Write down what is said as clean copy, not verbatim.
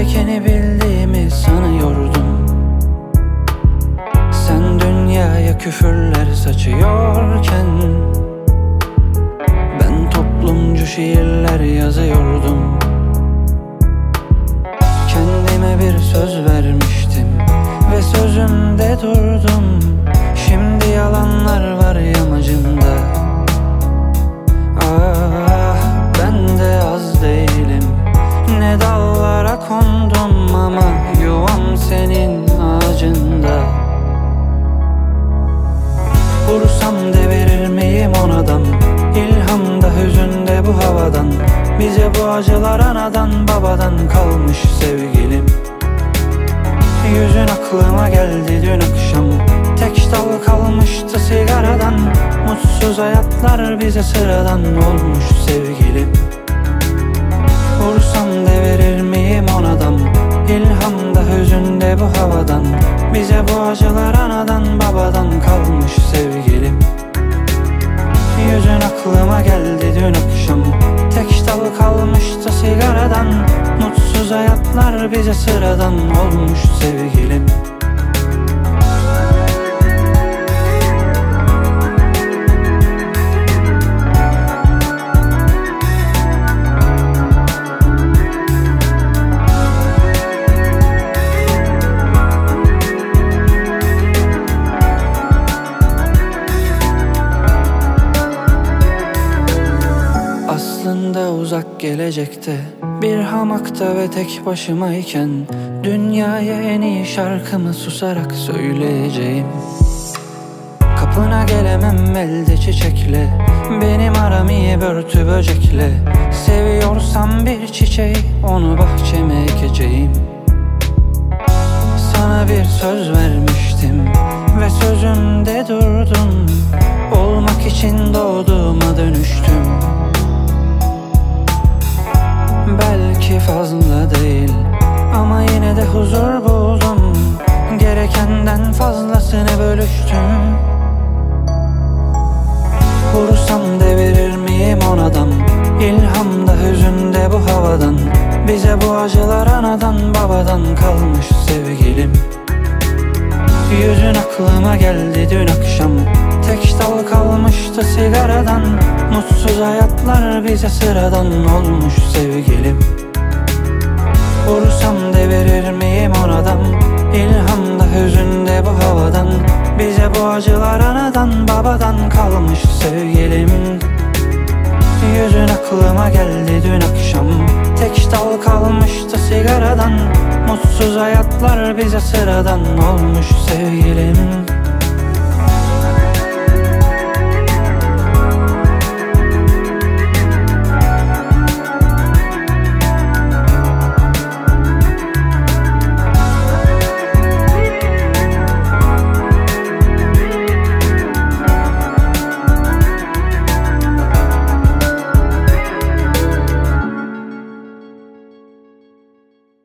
gerekeni bildiğimi sanıyordum. Sen dünyaya küfürler saçıyorken ben toplumcu şiirler yazıyordum. Kendime bir söz vermiştim ve sözümde durdum. Şimdi yalanlar var yamacımda. Ah, ben de az değilim, ne dallara kondum ama yuvam senin ağacında. Vursam devirir miyim onadan? İlhamda hüzünde bu havadan. Bize bu acılar anadan babadan kalmış sevgilim. Yüzün aklıma geldi dün akşam. Tek dal kalmıştı sigaradan. Mutsuz hayatlar bize sıradan olmuş sevgilim. Vursam devirir miyim onadan? İlhamda hüzünde bu havadan. Bize bu acılar anadan babadan kalmış sevgilim. Yüzün aklıma geldi dün akşam. Tek dal kalmıştı sigaradan. Mutsuz hayatlar bize sıradan olmuş sevgilim. Aslında uzak gelecekte bir hamakta ve tek başımayken dünyaya en iyi şarkımı susarak söyleyeceğim. Kapına gelemem elde çiçekle, benim aram iyi börtü böcekle. Seviyorsam bir çiçeği onu bahçeme ekeceğim. Sana bir söz vermiştim ve sözümde durdum. Olmak için doğduğuma dönüştüm. Belki fazla değil ama yine de huzur buldum. Gerekenden fazlasını bölüştüm. Vursam devirir miyim onadan? İlhamda hüzünde bu havadan. Bize bu acılar anadan babadan kalmış sevgilim. Yüzün aklıma geldi dün akşam. Tek dal kalmıştı sigaradan. Mutsuz hayatlar bize sıradan olmuş sevgilim. Vursam devirir miyim onadan? İlhamda hüzünde bu havadan. Bize bu acılar anadan babadan kalmış sevgilim. Yüzün aklıma geldi dün akşam. Tek dal kalmıştı sigaradan. Mutsuz hayatlar bize sıradan olmuş sevgilim.